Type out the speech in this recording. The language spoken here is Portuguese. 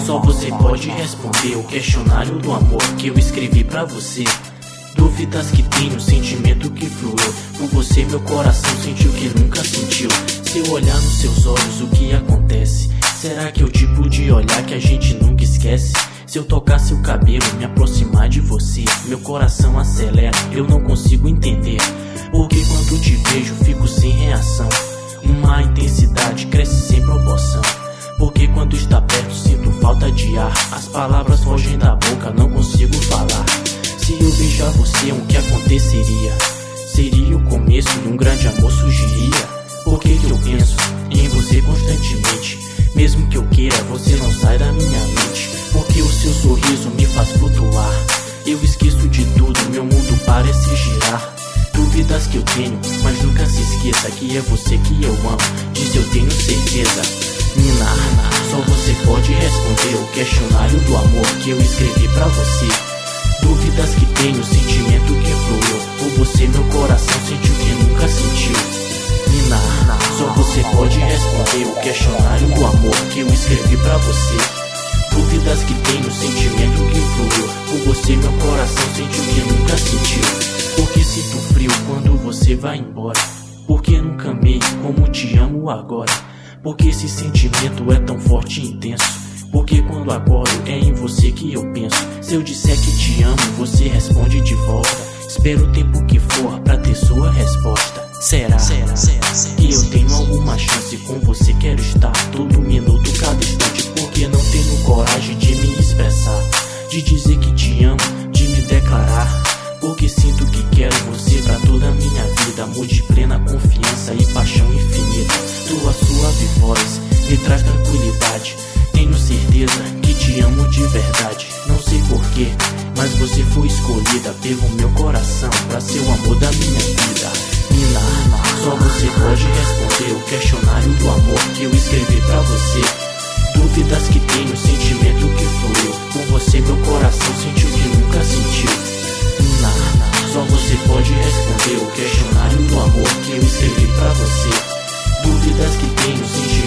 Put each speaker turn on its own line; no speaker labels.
Só você pode responder o questionário do amor que eu escrevi pra você. Dúvidas que tenho, sentimento que fluiu. Com você meu coração sentiu que nunca sentiu. Se eu olhar nos seus olhos, o que acontece? Será que é o tipo de olhar que a gente nunca esquece? Se eu tocar seu cabelo, me aproximar de você, meu coração acelera, eu não consigo entender. Porque quando te vejo, fico sem reação. Uma intensidade cresce sem proporção. Porque quando está perto, sinto falta de ar. As palavras fogem da boca, não consigo falar. Se eu beijar você, o que aconteceria? Seria o começo de um grande amor, surgiria. Por que eu penso em você constantemente? Mesmo que eu queira, você não sai da minha mente. Porque o seu sorriso me faz flutuar. Eu esqueço de tudo, meu mundo parece girar. Dúvidas que eu tenho, mas nunca se esqueça que é você que eu amo, disso eu tenho certeza. Nina, só você pode responder o questionário do amor que eu escrevi pra você. Dúvidas que tenho, sentimento que fluiu. Por você meu coração sentiu que nunca sentiu. Nina, só você pode responder o questionário do amor que eu escrevi pra você. Dúvidas que tenho, sentimento que fluiu. Por você meu coração sentiu que nunca sentiu. Porque sinto frio quando você vai embora. Porque nunca amei como te amo agora. Porque esse sentimento é tão forte e intenso. Porque quando acordo é em você que eu penso. Se eu disser que te amo, você responde de volta. Espero o tempo que for pra ter sua resposta. Será que eu tenho alguma chance? Com você quero estar todo minuto, cada instante. Porque não tenho coragem de me expressar, de dizer que te amo, de me declarar. Porque sinto que quero você pra toda a minha vida. Amor de plena confiança e paixão infinita. Tua suave voz me traz tranquilidade. Tenho certeza que te amo de verdade. Não sei porquê, mas você foi escolhida pelo meu coração pra ser o amor da minha vida. Nina, só você pode responder o questionário do amor que eu escrevi pra você. Dúvidas que tenho, sentimento que fluiu. Por você meu coração sentiu que nunca sentiu. Só você pode responder o questionário do amor que eu escrevi pra você. Dúvidas que tenho, sentimento